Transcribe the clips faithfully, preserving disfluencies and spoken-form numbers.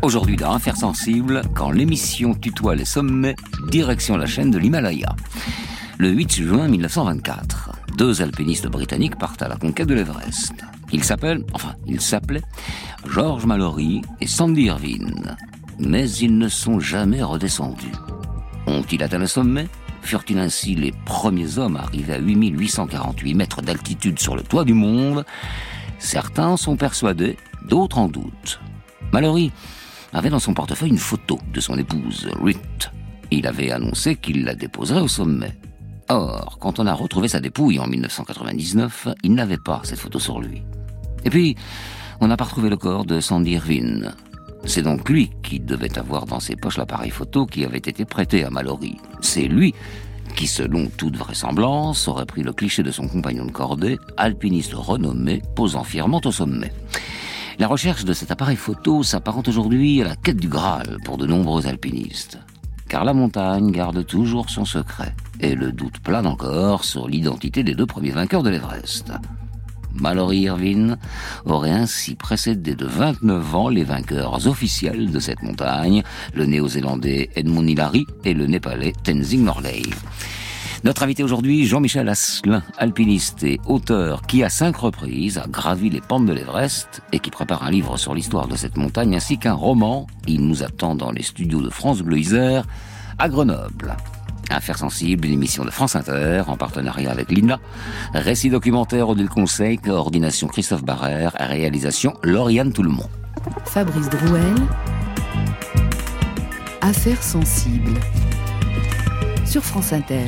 Aujourd'hui dans Affaires sensibles, quand l'émission tutoie les sommets, direction la chaîne de l'Himalaya. Le huit juin mille neuf cent vingt-quatre, deux alpinistes britanniques partent à la conquête de l'Everest. Ils s'appellent, enfin, ils s'appelaient George Mallory et Sandy Irwin. Mais ils ne sont jamais redescendus. Ont-ils atteint le sommet ? Furent-ils ainsi les premiers hommes arrivés à huit mille huit cent quarante-huit mètres d'altitude sur le toit du monde ? Certains sont persuadés, d'autres en doutent. Mallory avait dans son portefeuille une photo de son épouse, Ruth. Il avait annoncé qu'il la déposerait au sommet. Or, quand on a retrouvé sa dépouille en mille neuf cent quatre-vingt-dix-neuf, il n'avait pas cette photo sur lui. Et puis, on n'a pas retrouvé le corps de Sandy Irwin. C'est donc lui qui devait avoir dans ses poches l'appareil photo qui avait été prêté à Mallory. C'est lui qui, selon toute vraisemblance, aurait pris le cliché de son compagnon de cordée, alpiniste renommé, posant fièrement au sommet. La recherche de cet appareil photo s'apparente aujourd'hui à la quête du Graal pour de nombreux alpinistes. Car la montagne garde toujours son secret, et le doute plane encore sur l'identité des deux premiers vainqueurs de l'Everest. Mallory Irwin aurait ainsi précédé de vingt-neuf ans les vainqueurs officiels de cette montagne, le néo-zélandais Edmund Hillary et le népalais Tenzing Norgay. Notre invité aujourd'hui, Jean-Michel Asselin, alpiniste et auteur qui, à cinq reprises, a gravi les pentes de l'Everest et qui prépare un livre sur l'histoire de cette montagne ainsi qu'un roman. Il nous attend dans les studios de France Bleu Isère à Grenoble. Affaires sensibles, une émission de France Inter en partenariat avec l'I N A. Récit documentaire Odile Conseil, coordination Christophe Barrère, réalisation Lauriane Toulmont. Fabrice Drouel. Affaires sensibles sur France Inter.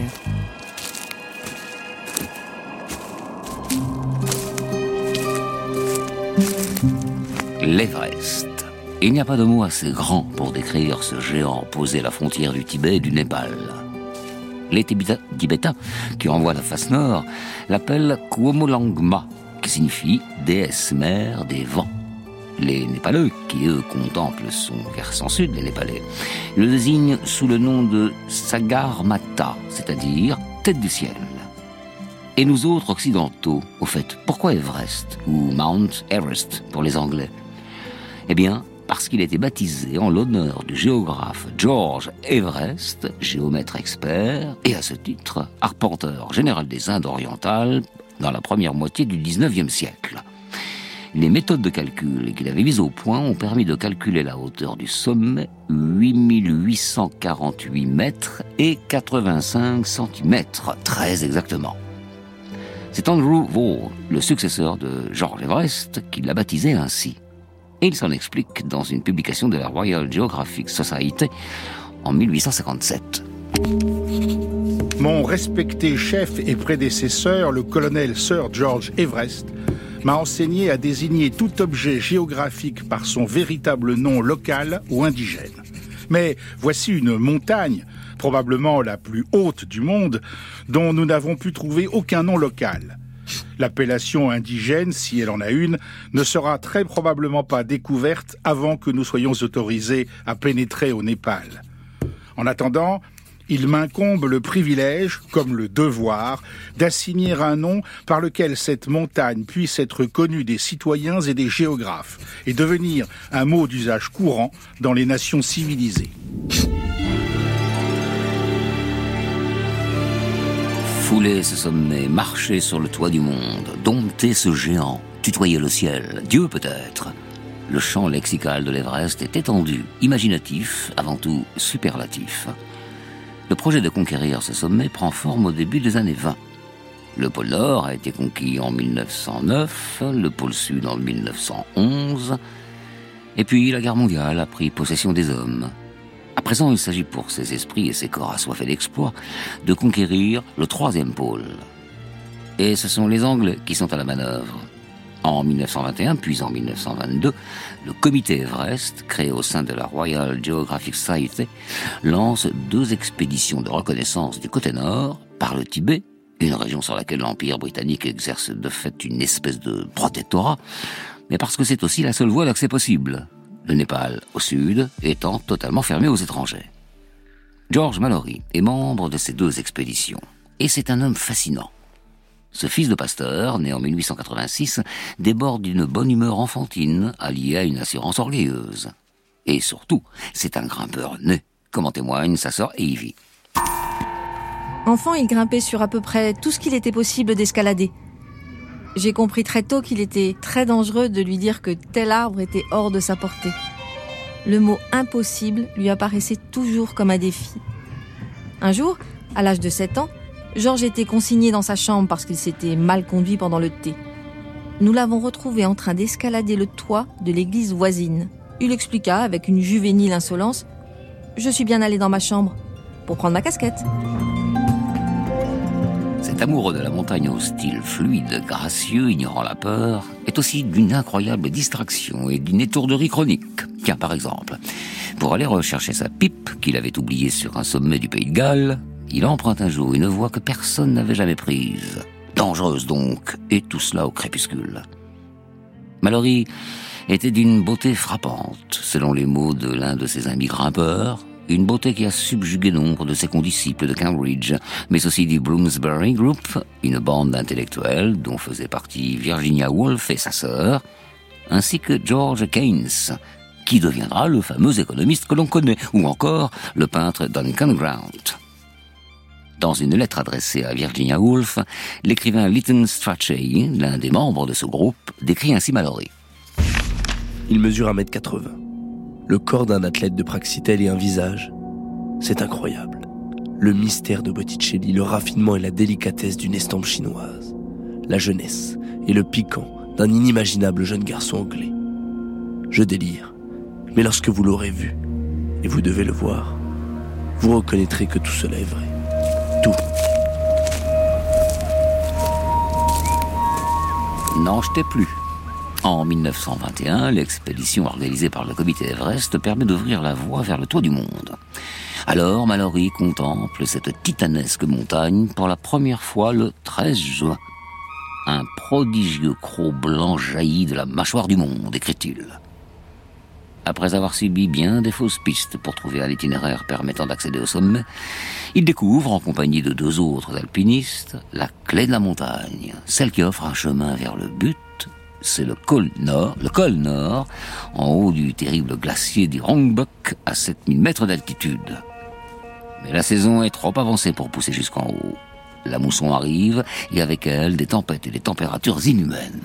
L'Everest. Il n'y a pas de mot assez grand pour décrire ce géant posé à la frontière du Tibet et du Népal. Les Tibétains, qui renvoient la face nord, l'appellent Kuomolangma, qui signifie déesse mère des vents. Les Népalais, qui eux contemplent son versant sud, les Népalais, le désignent sous le nom de Sagarmatha, c'est-à-dire tête du ciel. Et nous autres occidentaux, au fait, pourquoi Everest ou Mount Everest pour les Anglais ? Eh bien, parce qu'il a été baptisé en l'honneur du géographe George Everest, géomètre expert, et à ce titre, arpenteur général des Indes orientales dans la première moitié du dix-neuvième siècle. Les méthodes de calcul qu'il avait mises au point ont permis de calculer la hauteur du sommet, huit mille huit cent quarante-huit mètres et quatre-vingt-cinq centimètres, très exactement. C'est Andrew Vaughn, le successeur de George Everest, qui l'a baptisé ainsi. Et il s'en explique dans une publication de la Royal Geographic Society en mille huit cent cinquante-sept. Mon respecté chef et prédécesseur, le colonel Sir George Everest, m'a enseigné à désigner tout objet géographique par son véritable nom local ou indigène. Mais voici une montagne, probablement la plus haute du monde, dont nous n'avons pu trouver aucun nom local. L'appellation indigène, si elle en a une, ne sera très probablement pas découverte avant que nous soyons autorisés à pénétrer au Népal. En attendant, il m'incombe le privilège, comme le devoir, d'assigner un nom par lequel cette montagne puisse être connue des citoyens et des géographes et devenir un mot d'usage courant dans les nations civilisées. Fouler ce sommet, marcher sur le toit du monde, dompter ce géant, tutoyer le ciel, Dieu peut-être. Le champ lexical de l'Everest est étendu, imaginatif, avant tout superlatif. Le projet de conquérir ce sommet prend forme au début des années vingt. Le pôle Nord a été conquis en mille neuf cent neuf, le pôle Sud en mille neuf cent onze, et puis la guerre mondiale a pris possession des hommes. À présent, il s'agit pour ces esprits et ces corps assoiffés d'exploit de conquérir le troisième pôle. Et ce sont les Anglais qui sont à la manœuvre. En mille neuf cent vingt et un, puis en mille neuf cent vingt-deux, le comité Everest, créé au sein de la Royal Geographic Society, lance deux expéditions de reconnaissance du côté nord, par le Tibet, une région sur laquelle l'Empire britannique exerce de fait une espèce de protectorat, mais parce que c'est aussi la seule voie d'accès possible. Le Népal, au sud, étant totalement fermé aux étrangers. George Mallory est membre de ces deux expéditions, et c'est un homme fascinant. Ce fils de pasteur, né en mille huit cent quatre-vingt-six, déborde d'une bonne humeur enfantine, alliée à une assurance orgueilleuse. Et surtout, c'est un grimpeur né, comme en témoigne sa sœur Evie. Enfant, il grimpait sur à peu près tout ce qu'il était possible d'escalader. J'ai compris très tôt qu'il était très dangereux de lui dire que tel arbre était hors de sa portée. Le mot « impossible » lui apparaissait toujours comme un défi. Un jour, à l'âge de sept ans, Georges était consigné dans sa chambre parce qu'il s'était mal conduit pendant le thé. Nous l'avons retrouvé en train d'escalader le toit de l'église voisine. Il expliqua avec une juvénile insolence « Je suis bien allé dans ma chambre pour prendre ma casquette. » Cet amoureux de la montagne au style fluide, gracieux, ignorant la peur, est aussi d'une incroyable distraction et d'une étourderie chronique. Tiens, par exemple, pour aller rechercher sa pipe qu'il avait oubliée sur un sommet du Pays de Galles, il emprunte un jour une voie que personne n'avait jamais prise. Dangereuse donc, et tout cela au crépuscule. Mallory était d'une beauté frappante, selon les mots de l'un de ses amis grimpeurs, une beauté qui a subjugué nombre de ses condisciples de Cambridge, mais aussi du Bloomsbury Group, une bande d'intellectuels dont faisait partie Virginia Woolf et sa sœur, ainsi que George Keynes, qui deviendra le fameux économiste que l'on connaît, ou encore le peintre Duncan Grant. Dans une lettre adressée à Virginia Woolf, l'écrivain Lytton Strachey, l'un des membres de ce groupe, décrit ainsi Mallory. Il mesure un mètre quatre-vingts. Le corps d'un athlète de Praxitèle et un visage. C'est incroyable. Le mystère de Botticelli, le raffinement et la délicatesse d'une estampe chinoise. La jeunesse et le piquant d'un inimaginable jeune garçon anglais. Je délire. Mais lorsque vous l'aurez vu, et vous devez le voir, vous reconnaîtrez que tout cela est vrai. Tout. N'en jetez plus. En mille neuf cent vingt et un, l'expédition organisée par le comité Everest permet d'ouvrir la voie vers le toit du monde. Alors, Mallory contemple cette titanesque montagne pour la première fois le treize juin. Un prodigieux croc blanc jaillit de la mâchoire du monde, écrit-il. Après avoir subi bien des fausses pistes pour trouver un itinéraire permettant d'accéder au sommet, il découvre, en compagnie de deux autres alpinistes, la clé de la montagne, celle qui offre un chemin vers le but. C'est le col nord, le col nord, en haut du terrible glacier du Rongbuk, à sept mille mètres d'altitude. Mais la saison est trop avancée pour pousser jusqu'en haut. La mousson arrive, et avec elle, des tempêtes et des températures inhumaines.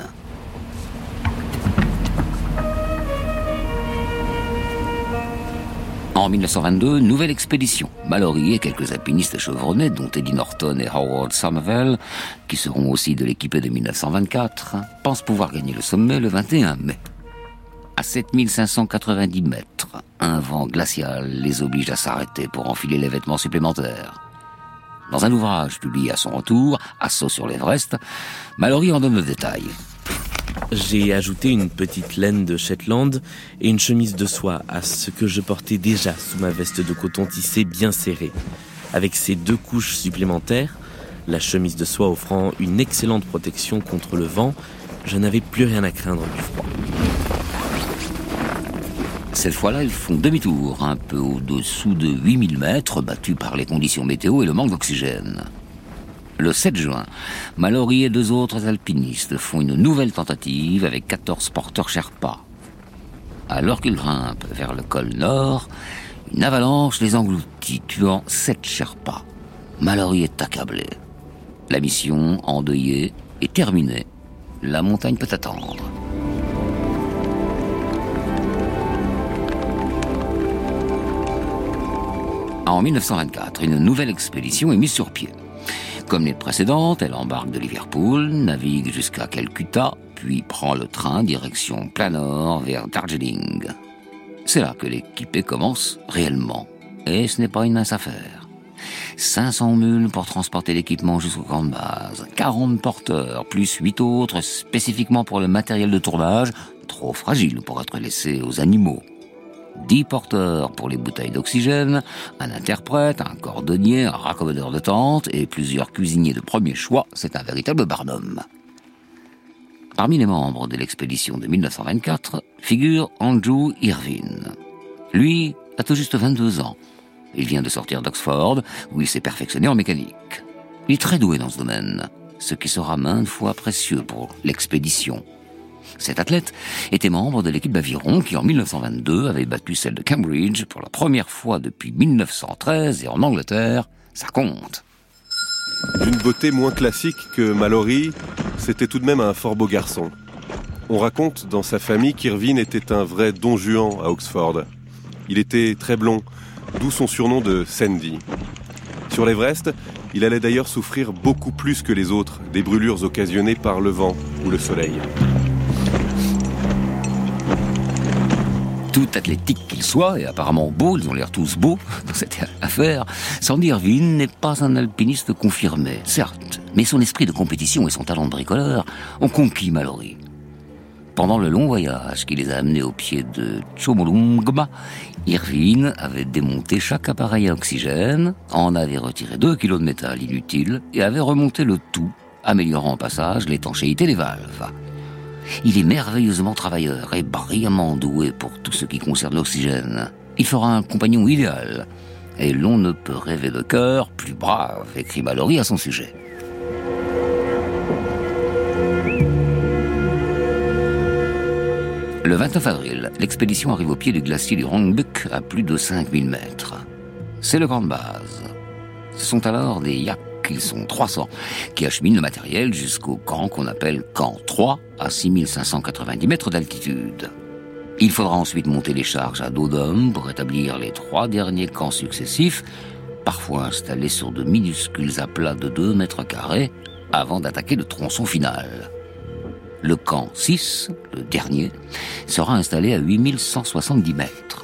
En mille neuf cent vingt-deux, nouvelle expédition. Mallory et quelques alpinistes chevronnés, dont Eddie Norton et Howard Somervell, qui seront aussi de l'équipée de mille neuf cent vingt-quatre, pensent pouvoir gagner le sommet le vingt et un mai. À sept mille cinq cent quatre-vingt-dix mètres, un vent glacial les oblige à s'arrêter pour enfiler les vêtements supplémentaires. Dans un ouvrage publié à son retour, Assaut sur l'Everest, Mallory en donne le détail. J'ai ajouté une petite laine de Shetland et une chemise de soie à ce que je portais déjà sous ma veste de coton tissé bien serrée. Avec ces deux couches supplémentaires, la chemise de soie offrant une excellente protection contre le vent, je n'avais plus rien à craindre du froid. Cette fois-là, ils font demi-tour, un peu au-dessous de huit mille mètres, battus par les conditions météo et le manque d'oxygène. Le sept juin, Mallory et deux autres alpinistes font une nouvelle tentative avec quatorze porteurs Sherpas. Alors qu'ils grimpent vers le col nord, une avalanche les engloutit, tuant sept Sherpas. Mallory est accablé. La mission, endeuillée, est terminée. La montagne peut attendre. En mille neuf cent vingt-quatre, une nouvelle expédition est mise sur pied. Comme les précédentes, elle embarque de Liverpool, navigue jusqu'à Calcutta, puis prend le train direction plein nord vers Darjeeling. C'est là que l'équipée commence réellement. Et ce n'est pas une mince affaire. cinq cents mules pour transporter l'équipement jusqu'au camp de base, quarante porteurs, plus huit autres spécifiquement pour le matériel de tournage, trop fragile pour être laissé aux animaux. dix porteurs pour les bouteilles d'oxygène, un interprète, un cordonnier, un raccommodeur de tente et plusieurs cuisiniers de premier choix, c'est un véritable barnum. Parmi les membres de l'expédition de mille neuf cent vingt-quatre figure Andrew Irvine. Lui a tout juste vingt-deux ans. Il vient de sortir d'Oxford, où il s'est perfectionné en mécanique. Il est très doué dans ce domaine, ce qui sera maintes fois précieux pour l'expédition. Cet athlète était membre de l'équipe d'aviron qui, en mille neuf cent vingt-deux, avait battu celle de Cambridge pour la première fois depuis mille neuf cent treize, et en Angleterre, ça compte. D'une beauté moins classique que Mallory, c'était tout de même un fort beau garçon. On raconte dans sa famille qu'Irvine était un vrai don Juan à Oxford. Il était très blond, d'où son surnom de Sandy. Sur l'Everest, il allait d'ailleurs souffrir beaucoup plus que les autres des brûlures occasionnées par le vent ou le soleil. Tout athlétique qu'il soit, et apparemment beau, ils ont l'air tous beaux dans cette affaire, Sandy Irvine n'est pas un alpiniste confirmé, certes, mais son esprit de compétition et son talent de bricoleur ont conquis Mallory. Pendant le long voyage qui les a amenés au pied de Chomolungma, Irvine avait démonté chaque appareil à oxygène, en avait retiré deux kilos de métal inutile et avait remonté le tout, améliorant au passage l'étanchéité des valves. Il est merveilleusement travailleur et brillamment doué pour tout ce qui concerne l'oxygène. Il fera un compagnon idéal. Et l'on ne peut rêver de cœur plus brave, écrit Mallory à son sujet. Le vingt-neuf avril, l'expédition arrive au pied du glacier du Rongbuk à plus de cinq mille mètres. C'est le camp de base. Ce sont alors des yaks, ils sont trois cents, qui acheminent le matériel jusqu'au camp qu'on appelle camp trois, à six mille cinq cent quatre-vingt-dix mètres d'altitude. Il faudra ensuite monter les charges à dos d'homme pour établir les trois derniers camps successifs, parfois installés sur de minuscules aplats de deux mètres carrés, avant d'attaquer le tronçon final. Le camp six, le dernier, sera installé à huit mille cent soixante-dix mètres.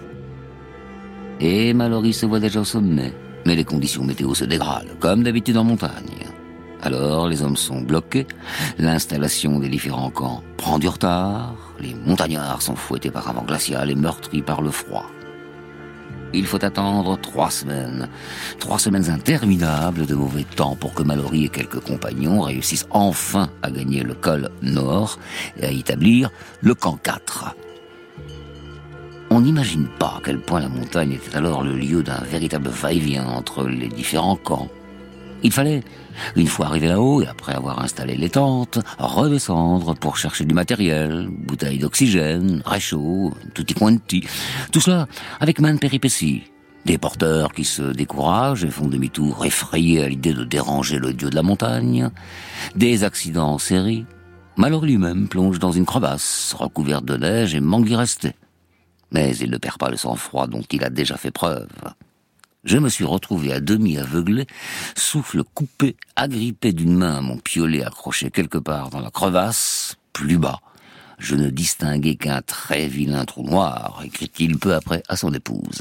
Et Mallory se voit déjà au sommet, mais les conditions météo se dégradent, comme d'habitude en montagne. Alors les hommes sont bloqués, l'installation des différents camps prend du retard, les montagnards sont fouettés par un vent glacial et meurtris par le froid. Il faut attendre trois semaines, trois semaines interminables de mauvais temps pour que Mallory et quelques compagnons réussissent enfin à gagner le col nord et à établir le camp quatre. On n'imagine pas à quel point la montagne était alors le lieu d'un véritable va-et-vient entre les différents camps. Il fallait, une fois arrivé là-haut et après avoir installé les tentes, redescendre pour chercher du matériel, bouteilles d'oxygène, réchaud, tutti quanti. Tout cela avec maintes péripéties. Des porteurs qui se découragent et font demi-tour effrayés à l'idée de déranger le dieu de la montagne. Des accidents en série. Mallory lui-même plonge dans une crevasse, recouverte de neige et manque d'y rester. Mais il ne perd pas le sang-froid dont il a déjà fait preuve. Je me suis retrouvé à demi aveuglé, souffle coupé, agrippé d'une main à mon piolet accroché quelque part dans la crevasse, plus bas. Je ne distinguais qu'un très vilain trou noir, écrit-il peu après à son épouse.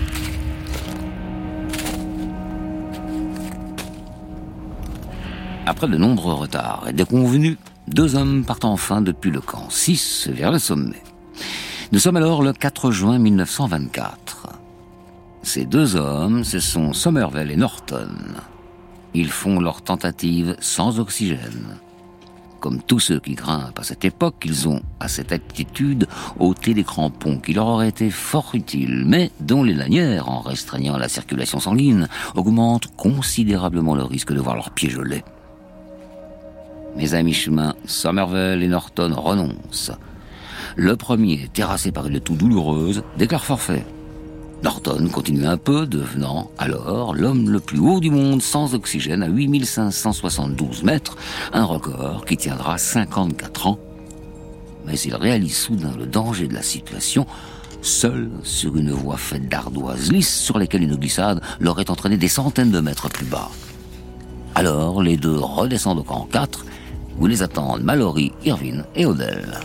Après de nombreux retards et déconvenus, deux hommes partent enfin depuis le camp six vers le sommet. Nous sommes alors le quatre juin mille neuf cent vingt-quatre. Ces deux hommes, ce sont Somervell et Norton. Ils font leur tentative sans oxygène. Comme tous ceux qui grimpent à cette époque, ils ont, à cette altitude, ôté des crampons qui leur auraient été fort utiles, mais dont les lanières, en restreignant la circulation sanguine, augmentent considérablement le risque de voir leurs pieds gelés. Mais à mi-chemin, Somervell et Norton renoncent. Le premier, terrassé par une toux douloureuse, déclare forfait. Norton continue un peu, devenant alors l'homme le plus haut du monde sans oxygène à huit mille cinq cent soixante-douze mètres, un record qui tiendra cinquante-quatre ans. Mais il réalise soudain le danger de la situation, seul sur une voie faite d'ardoises lisses sur lesquelles une glissade l'aurait entraîné des centaines de mètres plus bas. Alors les deux redescendent au camp quatre, où les attendent Mallory, Irvine et Odell.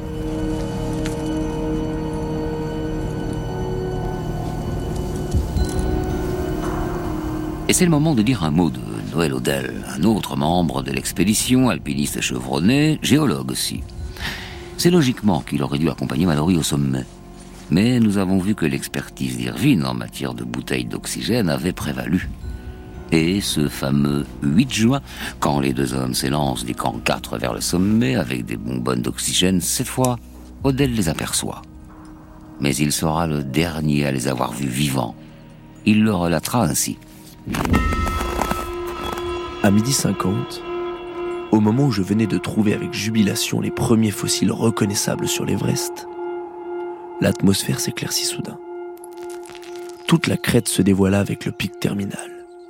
Et c'est le moment de dire un mot de Noël Odell, un autre membre de l'expédition, alpiniste chevronné, géologue aussi. C'est logiquement qu'il aurait dû accompagner Mallory au sommet. Mais nous avons vu que l'expertise d'Irvine en matière de bouteilles d'oxygène avait prévalu. Et ce fameux huit juin, quand les deux hommes s'élancent du camp quatre vers le sommet avec des bonbonnes d'oxygène, cette fois, Odell les aperçoit. Mais il sera le dernier à les avoir vus vivants. Il le relatera ainsi. À midi cinquante, Au moment où je venais de trouver avec jubilation les premiers fossiles reconnaissables sur l'Everest, l'atmosphère s'éclaircit soudain. Toute la crête se dévoila avec le pic terminal.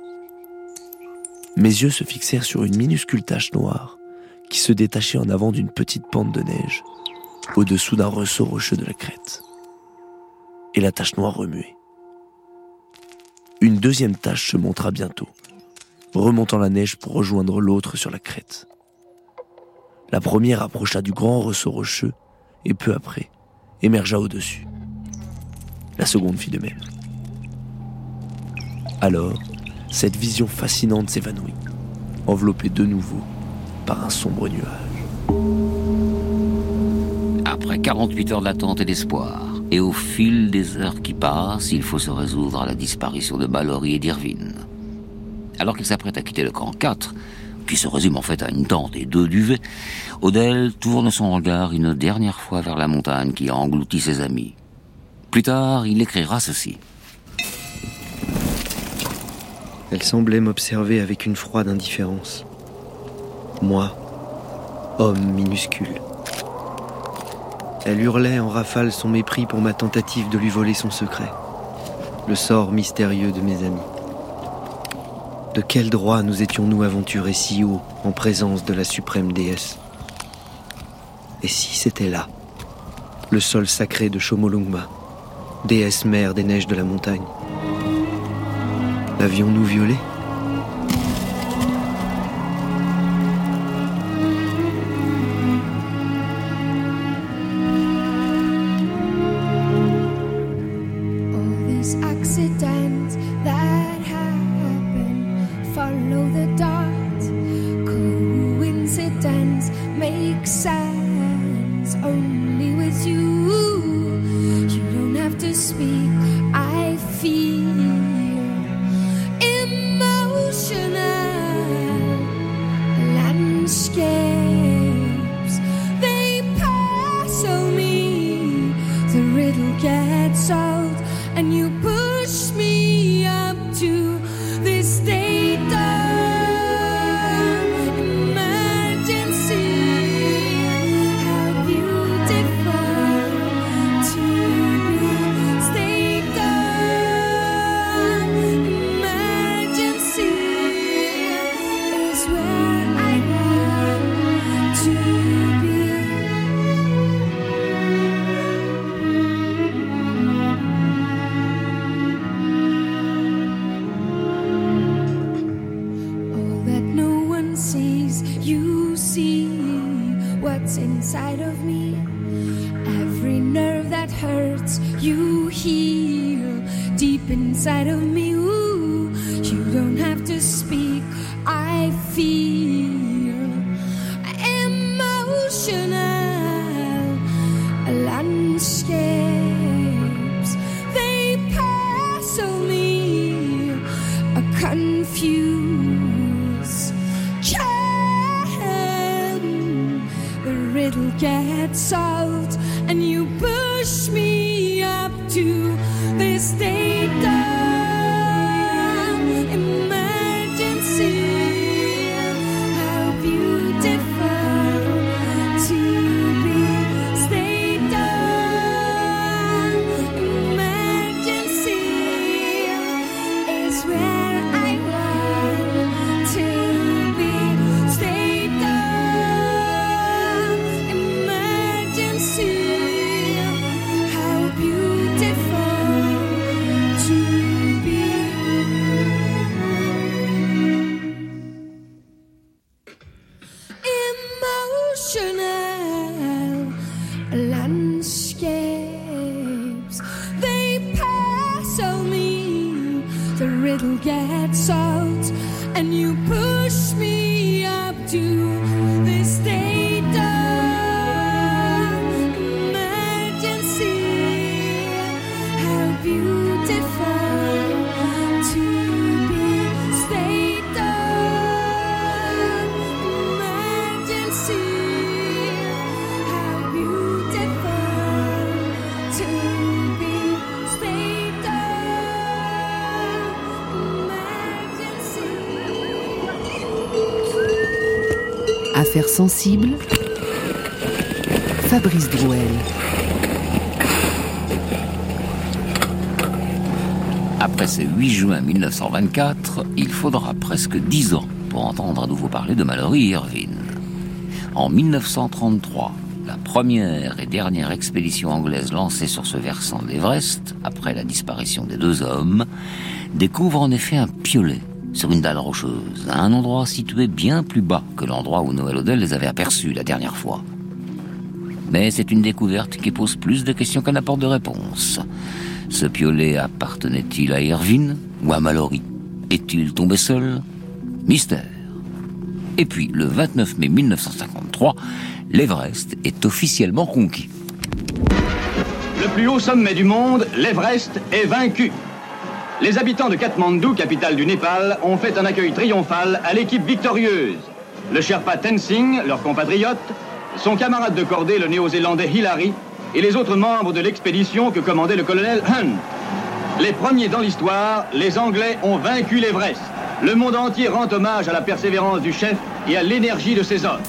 Mes yeux se fixèrent sur une minuscule tache noire qui se détachait en avant d'une petite pente de neige, au-dessous d'un ressaut rocheux de la crête. Et la tache noire remuait. Une deuxième tache se montra bientôt, remontant la neige pour rejoindre l'autre sur la crête. La première approcha du grand ressaut rocheux et peu après émergea au-dessus. La seconde fit de même. Alors, cette vision fascinante s'évanouit, enveloppée de nouveau par un sombre nuage. Après quarante-huit heures d'attente et d'espoir, et au fil des heures qui passent, il faut se résoudre à la disparition de Mallory et d'Irvine. Alors qu'il s'apprête à quitter le camp quatre, qui se résume en fait à une tente et deux duvets, Odell tourne son regard une dernière fois vers la montagne qui a englouti ses amis. Plus tard, il écrira ceci. Elle semblait m'observer avec une froide indifférence. Moi, homme minuscule. Elle hurlait en rafale son mépris pour ma tentative de lui voler son secret, le sort mystérieux de mes amis. De quel droit nous étions-nous aventurés si haut en présence de la suprême déesse? Et si c'était là, le sol sacré de Chomolungma, déesse mère des neiges de la montagne? L'avions-nous violé? Affaires sensibles, Fabrice Drouel. Après ce huit juin mille neuf cent vingt-quatre, il faudra presque dix ans pour entendre à nouveau parler de Mallory Irvine. En mille neuf cent trente-trois, la première et dernière expédition anglaise lancée sur ce versant de l'Everest, après la disparition des deux hommes, découvre en effet un piolet sur une dalle rocheuse, à un endroit situé bien plus bas que l'endroit où Noel Odell les avait aperçus la dernière fois. Mais c'est une découverte qui pose plus de questions qu'elle n'apporte de réponses. Ce piolet appartenait-il à Irvine ou à Mallory? Est-il tombé seul? Mystère. Et puis, le vingt-neuf mai mille neuf cent cinquante-trois, l'Everest est officiellement conquis. Le plus haut sommet du monde, l'Everest, est vaincu. Les habitants de Katmandou, capitale du Népal, ont fait un accueil triomphal à l'équipe victorieuse. Le Sherpa Tenzing, leur compatriote, son camarade de cordée, le néo-zélandais Hillary, et les autres membres de l'expédition que commandait le colonel Hunt. Les premiers dans l'histoire, les Anglais ont vaincu l'Everest. Le monde entier rend hommage à la persévérance du chef et à l'énergie de ses hommes.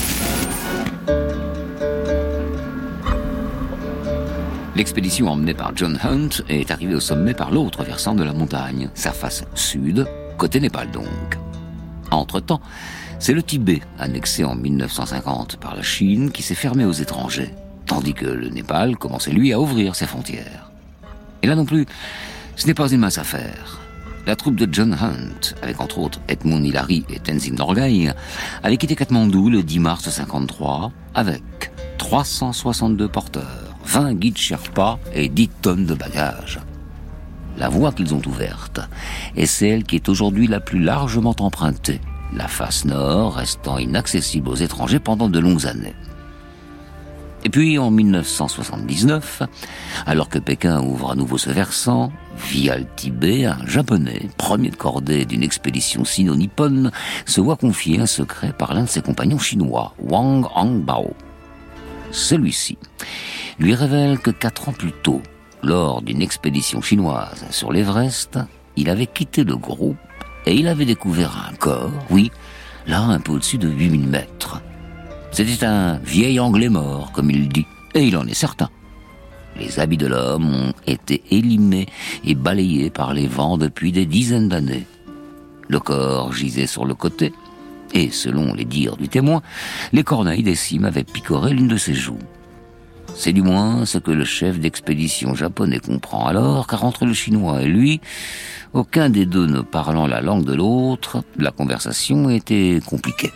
L'expédition emmenée par John Hunt est arrivée au sommet par l'autre versant de la montagne, sa face sud, côté Népal donc. Entre-temps, c'est le Tibet, annexé en mille neuf cent cinquante par la Chine, qui s'est fermé aux étrangers, tandis que le Népal commençait lui à ouvrir ses frontières. Et là non plus, ce n'est pas une mince affaire. La troupe de John Hunt, avec entre autres Edmund Hillary et Tenzing Norgay, avait quitté Katmandou le dix mars cinquante-trois avec trois cent soixante-deux porteurs, vingt guides Sherpas et dix tonnes de bagages. La voie qu'ils ont ouverte est celle qui est aujourd'hui la plus largement empruntée, la face nord restant inaccessible aux étrangers pendant de longues années. Et puis, en mille neuf cent soixante-dix-neuf, alors que Pékin ouvre à nouveau ce versant, via le Tibet, un Japonais, premier de cordée d'une expédition sino-nippone, se voit confier un secret par l'un de ses compagnons chinois, Wang Hangbao. Celui-ci lui révèle que quatre ans plus tôt, lors d'une expédition chinoise sur l'Everest, il avait quitté le groupe et il avait découvert un corps, oui, là un peu au-dessus de huit mille mètres. C'était un vieil Anglais mort, comme il dit, et il en est certain. Les habits de l'homme ont été élimés et balayés par les vents depuis des dizaines d'années. Le corps gisait sur le côté, et selon les dires du témoin, les corneilles des cimes avaient picoré l'une de ses joues. C'est du moins ce que le chef d'expédition japonais comprend alors, car entre le Chinois et lui, aucun des deux ne parlant la langue de l'autre, la conversation était compliquée.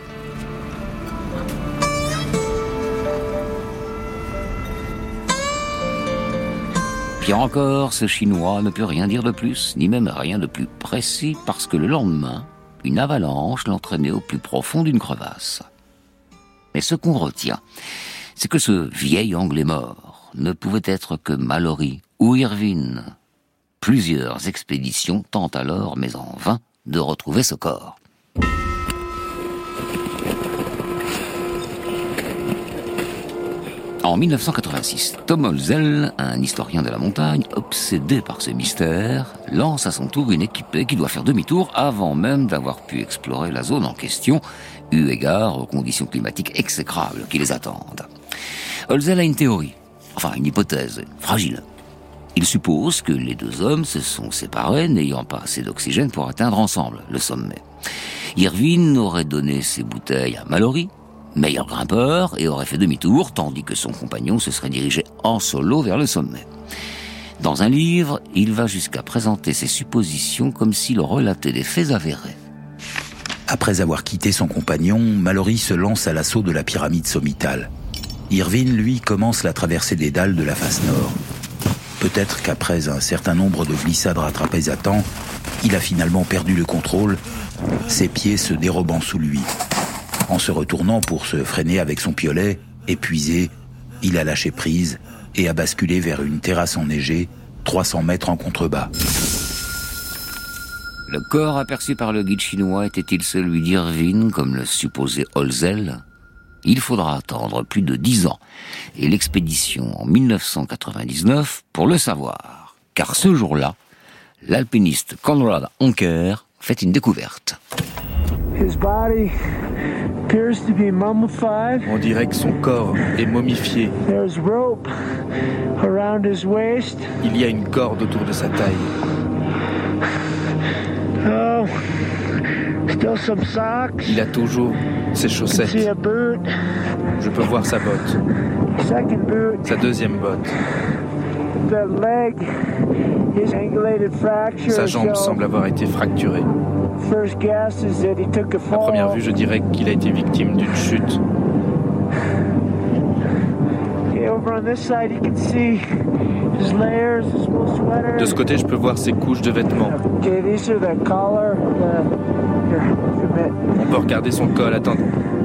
Pire encore, ce Chinois ne peut rien dire de plus, ni même rien de plus précis, parce que le lendemain, une avalanche l'entraînait au plus profond d'une crevasse. Mais ce qu'on retient, c'est que ce vieil Anglais mort ne pouvait être que Mallory ou Irvine. Plusieurs expéditions tentent alors, mais en vain, de retrouver ce corps. En mille neuf cent quatre-vingt-six, Tom Holzel, un historien de la montagne, obsédé par ce mystère, lance à son tour une équipée qui doit faire demi-tour avant même d'avoir pu explorer la zone en question, eu égard aux conditions climatiques exécrables qui les attendent. Holzel a une théorie, enfin une hypothèse, fragile. Il suppose que les deux hommes se sont séparés, n'ayant pas assez d'oxygène pour atteindre ensemble le sommet. Irvine aurait donné ses bouteilles à Mallory, meilleur grimpeur, et aurait fait demi-tour, tandis que son compagnon se serait dirigé en solo vers le sommet. Dans un livre, il va jusqu'à présenter ses suppositions comme s'il relatait des faits avérés. Après avoir quitté son compagnon, Mallory se lance à l'assaut de la pyramide sommitale. Irvine, lui, commence la traversée des dalles de la face nord. Peut-être qu'après un certain nombre de glissades rattrapées à temps, il a finalement perdu le contrôle, ses pieds se dérobant sous lui. En se retournant pour se freiner avec son piolet, épuisé, il a lâché prise et a basculé vers une terrasse enneigée, trois cents mètres en contrebas. Le corps aperçu par le guide chinois était-il celui d'Irvine, comme le supposait Holzel ? Il faudra attendre plus de dix ans et l'expédition en mille neuf cent quatre-vingt-dix-neuf pour le savoir. Car ce jour-là, l'alpiniste Conrad Anker fait une découverte. On dirait que son corps est momifié. Il y a une corde autour de sa taille. Il a toujours ses chaussettes. Je peux voir sa botte. Sa deuxième botte. Sa jambe semble avoir été fracturée. À première vue, je dirais qu'il a été victime d'une chute. De ce côté, je peux voir ses couches de vêtements. On peut regarder son col. Attends.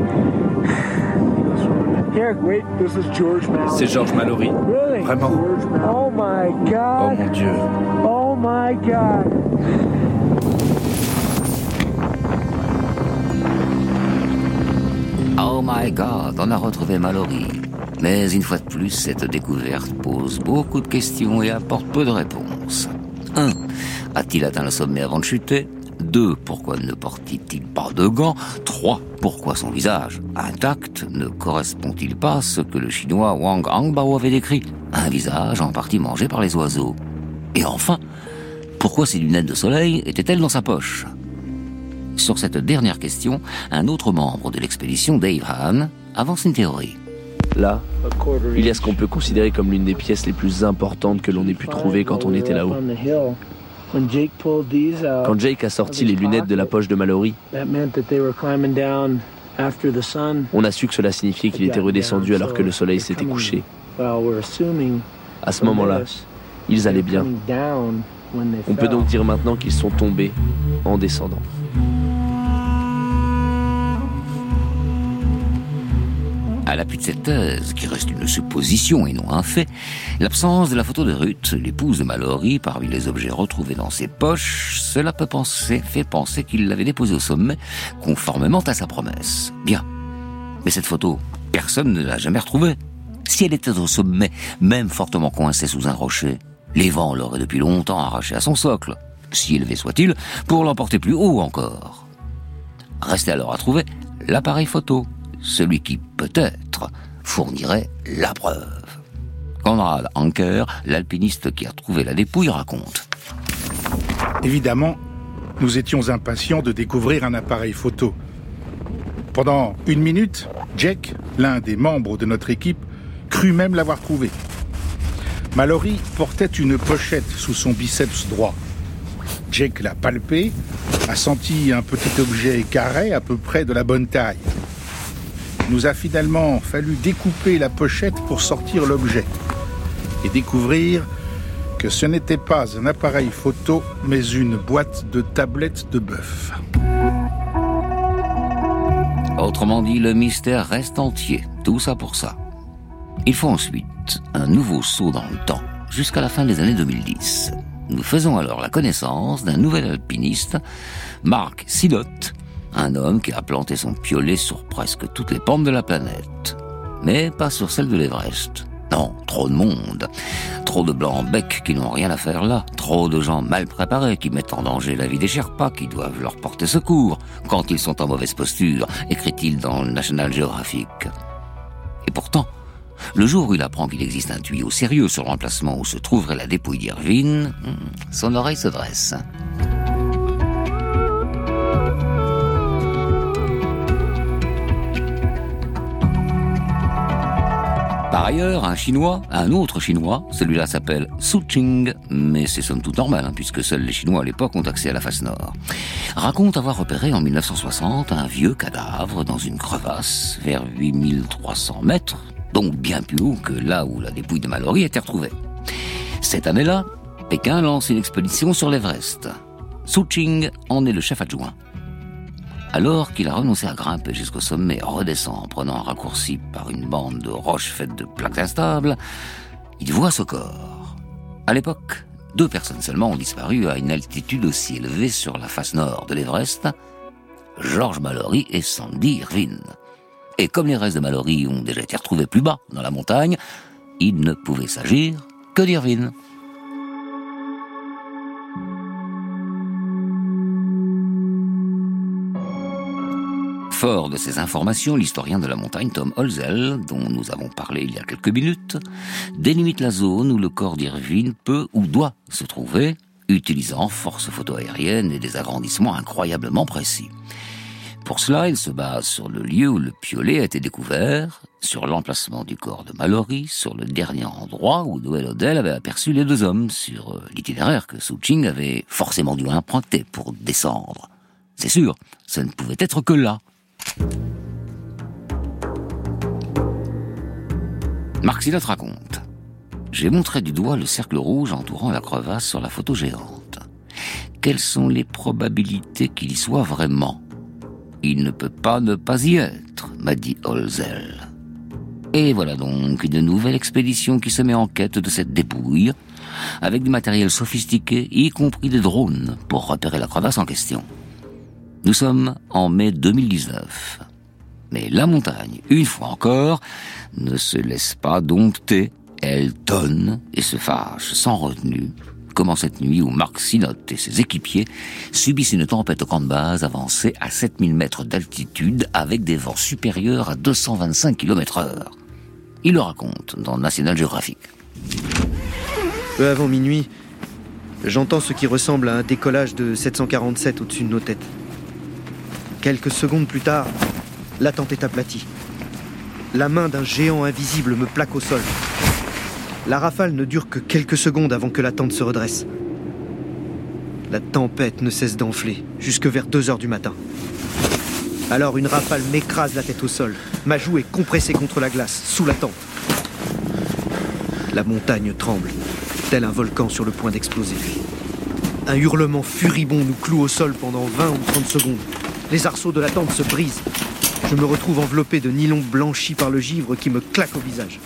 C'est George Mallory. Vraiment. Oh mon Dieu. Oh my God. Oh my God, on a retrouvé Mallory. Mais une fois de plus, cette découverte pose beaucoup de questions et apporte peu de réponses. un. A-t-il atteint le sommet avant de chuter ? deux. Pourquoi ne portait-il pas de gants ? trois. Pourquoi son visage, intact, ne correspond-il pas à ce que le chinois Wang Hangbao avait décrit ? Un visage en partie mangé par les oiseaux. Et enfin, pourquoi ces lunettes de soleil étaient-elles dans sa poche ? Sur cette dernière question, un autre membre de l'expédition, Dave Hahn, avance une théorie. Là, il y a ce qu'on peut considérer comme l'une des pièces les plus importantes que l'on ait pu trouver quand on était là-haut. Quand Jake a sorti les lunettes de la poche de Mallory, on a su que cela signifiait qu'il était redescendu alors que le soleil s'était couché. À ce moment-là, ils allaient bien. On peut donc dire maintenant qu'ils sont tombés en descendant. À l'appui de cette thèse, qui reste une supposition et non un fait, l'absence de la photo de Ruth, l'épouse de Mallory, parmi les objets retrouvés dans ses poches, cela peut penser, fait penser qu'il l'avait déposée au sommet, conformément à sa promesse. Bien. Mais cette photo, personne ne l'a jamais retrouvée. Si elle était au sommet, même fortement coincée sous un rocher, les vents l'auraient depuis longtemps arrachée à son socle, si élevé soit-il, pour l'emporter plus haut encore. Restait alors à trouver l'appareil photo, celui qui, peut-être, fournirait la preuve. Conrad Anker, l'alpiniste qui a trouvé la dépouille, raconte. Évidemment, nous étions impatients de découvrir un appareil photo. Pendant une minute, Jack, l'un des membres de notre équipe, crut même l'avoir trouvé. Mallory portait une pochette sous son biceps droit. Jack l'a palpé, a senti un petit objet carré à peu près de la bonne taille. Il nous a finalement fallu découper la pochette pour sortir l'objet et découvrir que ce n'était pas un appareil photo, mais une boîte de tablettes de bœuf. Autrement dit, le mystère reste entier, tout ça pour ça. Il faut ensuite un nouveau saut dans le temps, jusqu'à la fin des années deux mille dix. Nous faisons alors la connaissance d'un nouvel alpiniste, Mark Silott, un homme qui a planté son piolet sur presque toutes les pentes de la planète. Mais pas sur celle de l'Everest. Non, trop de monde. Trop de blancs becs qui n'ont rien à faire là. Trop de gens mal préparés qui mettent en danger la vie des Sherpas qui doivent leur porter secours quand ils sont en mauvaise posture, écrit-il dans le National Geographic. Et pourtant, le jour où il apprend qu'il existe un tuyau sérieux sur l'emplacement où se trouverait la dépouille d'Irvine, son oreille se dresse. Par ailleurs, un Chinois, un autre Chinois, celui-là s'appelle Su Ching, mais c'est somme toute normal, hein, puisque seuls les Chinois à l'époque ont accès à la face nord, raconte avoir repéré en mille neuf cent soixante un vieux cadavre dans une crevasse vers huit mille trois cents mètres, donc bien plus haut que là où la dépouille de Mallory était retrouvée. Cette année-là, Pékin lance une expédition sur l'Everest. Su Ching en est le chef adjoint. Alors qu'il a renoncé à grimper jusqu'au sommet et redescend en prenant un raccourci par une bande de roches faites de plaques instables, il voit ce corps. À l'époque, deux personnes seulement ont disparu à une altitude aussi élevée sur la face nord de l'Everest, George Mallory et Sandy Irvine. Et comme les restes de Mallory ont déjà été retrouvés plus bas dans la montagne, il ne pouvait s'agir que d'Irvine. Fort de ces informations, l'historien de la montagne Tom Holzel, dont nous avons parlé il y a quelques minutes, délimite la zone où le corps d'Irvine peut ou doit se trouver, utilisant force photo-aérienne et des agrandissements incroyablement précis. Pour cela, il se base sur le lieu où le piolet a été découvert, sur l'emplacement du corps de Mallory, sur le dernier endroit où Noel Odell avait aperçu les deux hommes, sur l'itinéraire que Suching avait forcément dû emprunter pour descendre. C'est sûr, ça ne pouvait être que là. Mark Sinott raconte: j'ai montré du doigt le cercle rouge entourant la crevasse sur la photo géante. Quelles sont les probabilités qu'il y soit vraiment ? Il ne peut pas ne pas y être, m'a dit Holzel. Et voilà donc une nouvelle expédition qui se met en quête de cette dépouille, avec du matériel sophistiqué, y compris des drones, pour repérer la crevasse en question. Nous sommes en mai deux mille dix-neuf. Mais la montagne, une fois encore, ne se laisse pas dompter. Elle tonne et se fâche sans retenue, comme en cette nuit où Mark Sinott et ses équipiers subissent une tempête au camp de base avancée à sept mille mètres d'altitude avec des vents supérieurs à deux cent vingt-cinq kilomètres heure. Il le raconte dans National Geographic. Peu avant minuit, j'entends ce qui ressemble à un décollage de sept cent quarante-sept au-dessus de nos têtes. Quelques secondes plus tard, la tente est aplatie. La main d'un géant invisible me plaque au sol. La rafale ne dure que quelques secondes avant que la tente se redresse. La tempête ne cesse d'enfler, jusque vers deux heures du matin. Alors une rafale m'écrase la tête au sol. Ma joue est compressée contre la glace, sous la tente. La montagne tremble, tel un volcan sur le point d'exploser. Un hurlement furibond nous cloue au sol pendant vingt ou trente secondes. Les arceaux de la tente se brisent. Je me retrouve enveloppé de nylon blanchi par le givre qui me claque au visage.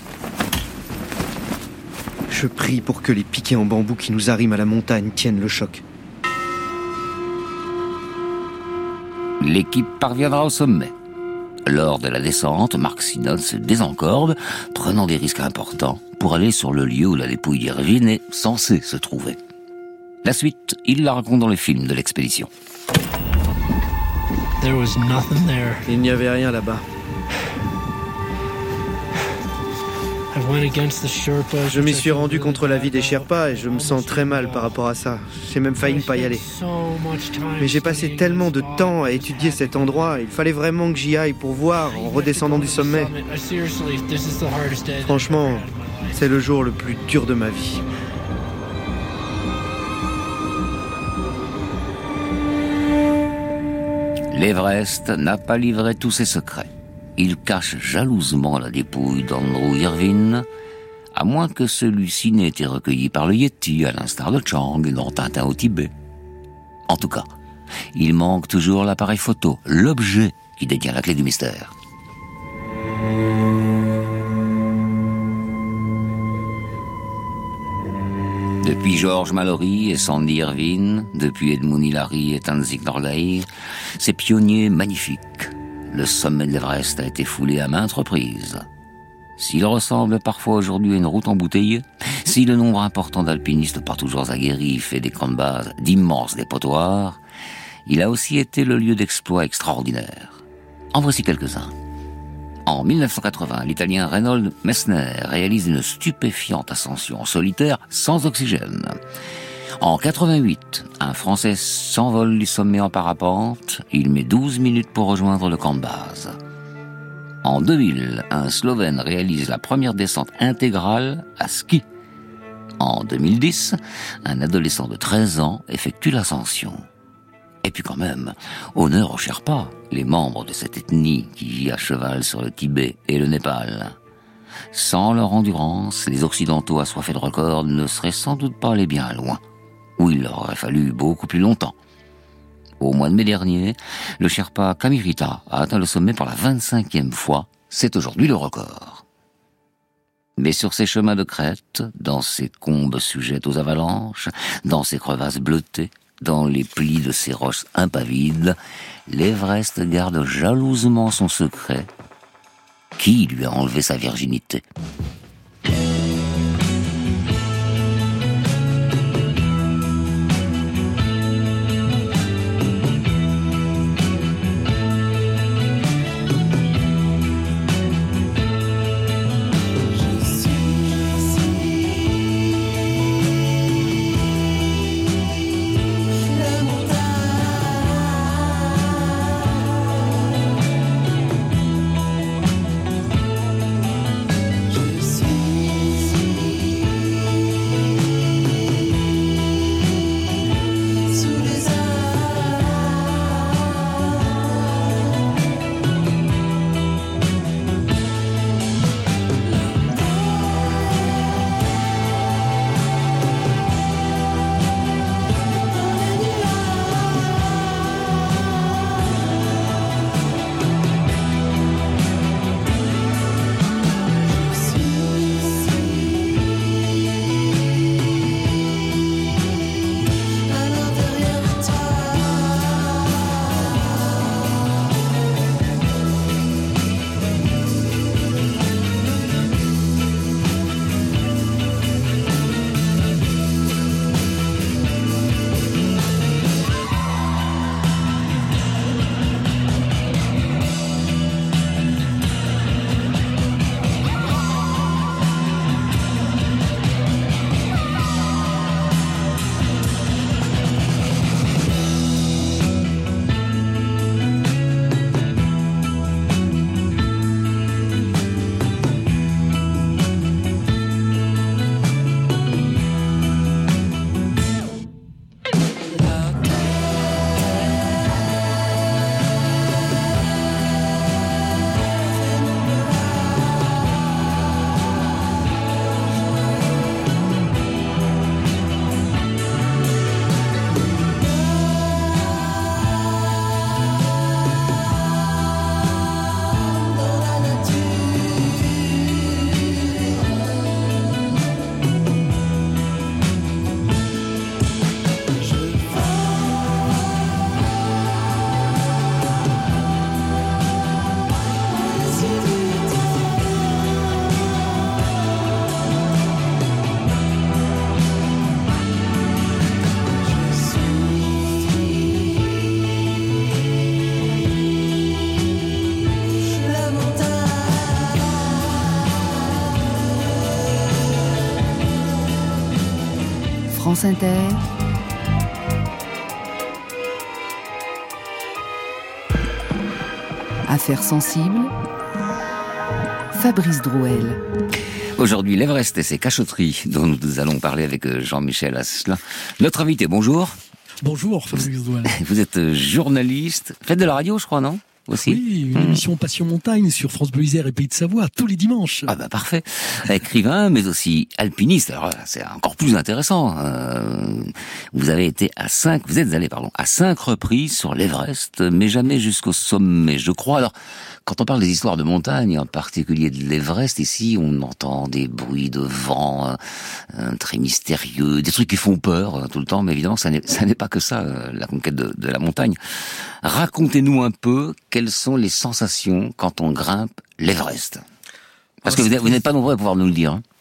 Je prie pour que les piquets en bambou qui nous arriment à la montagne tiennent le choc. L'équipe parviendra au sommet. Lors de la descente, Mark Sinott se désencorde, prenant des risques importants pour aller sur le lieu où la dépouille d'Irvine est censée se trouver. La suite, il la raconte dans les films de l'expédition. There was nothing there. Il n'y avait rien là-bas. Je m'y suis rendu contre l'avis des Sherpas et je me sens très mal par rapport à ça. J'ai même failli ne pas y aller. Mais j'ai passé tellement de temps à étudier cet endroit, il fallait vraiment que j'y aille pour voir en redescendant du sommet. Franchement, c'est le jour le plus dur de ma vie. L'Everest n'a pas livré tous ses secrets. Il cache jalousement la dépouille d'Andrew Irvine, à moins que celui-ci n'ait été recueilli par le Yeti, à l'instar de Chang dans Tintin au Tibet. En tout cas, il manque toujours l'appareil photo, l'objet qui détient la clé du mystère. Depuis George Mallory et Sandy Irvine, depuis Edmund Hillary et Tenzing Norgay, ces pionniers magnifiques, le sommet de l'Everest a été foulé à maintes reprises. S'il ressemble parfois aujourd'hui à une route embouteillée, si le nombre important d'alpinistes pas toujours aguerris fait des camps de base d'immenses dépotoirs, il a aussi été le lieu d'exploits extraordinaires. En voici quelques-uns. En mille neuf cent quatre-vingts, l'Italien Reinhold Messner réalise une stupéfiante ascension en solitaire sans oxygène. En quatre-vingt-huit, un Français s'envole du sommet en parapente. Il met douze minutes pour rejoindre le camp de base. En deux mille, un Slovène réalise la première descente intégrale à ski. En deux mille dix, un adolescent de treize ans effectue l'ascension. Et puis quand même, honneur aux Sherpas, les membres de cette ethnie qui vit à cheval sur le Tibet et le Népal. Sans leur endurance, les Occidentaux assoiffés de records ne seraient sans doute pas allés bien loin, où il leur aurait fallu beaucoup plus longtemps. Au mois de mai dernier, le Sherpa Kamirita a atteint le sommet pour la vingt-cinquième fois. C'est aujourd'hui le record. Mais sur ces chemins de crête, dans ces combes sujettes aux avalanches, dans ces crevasses bleutées, dans les plis de ces roches impavides, l'Everest garde jalousement son secret. Qui lui a enlevé sa virginité ? France Inter, Affaires sensibles, Fabrice Drouel. Aujourd'hui, l'Everest et ses cachotteries, dont nous allons parler avec Jean-Michel Asselin. Notre invité, bonjour. Bonjour, Fabrice Drouel. Vous êtes journaliste, faites de la radio, je crois, non ? Aussi. Oui, une mmh. émission Passion Montagne sur France Bleu Isère et Pays de Savoie, tous les dimanches. Ah bah parfait. Écrivain, mais aussi alpiniste. Alors là, c'est encore plus intéressant. Euh, vous avez été à cinq, vous êtes allé, pardon, à cinq reprises sur l'Everest, mais jamais jusqu'au sommet, je crois. Alors, quand on parle des histoires de montagne, en particulier de l'Everest, ici, on entend des bruits de vent euh, très mystérieux, des trucs qui font peur euh, tout le temps, mais évidemment, ça n'est, ça n'est pas que ça, euh, la conquête de, de la montagne. Racontez-nous un peu quelles sont les sensations quand on grimpe l'Everest. Parce ah, que vous, vous n'êtes pas nombreux à pouvoir nous le dire. Hein.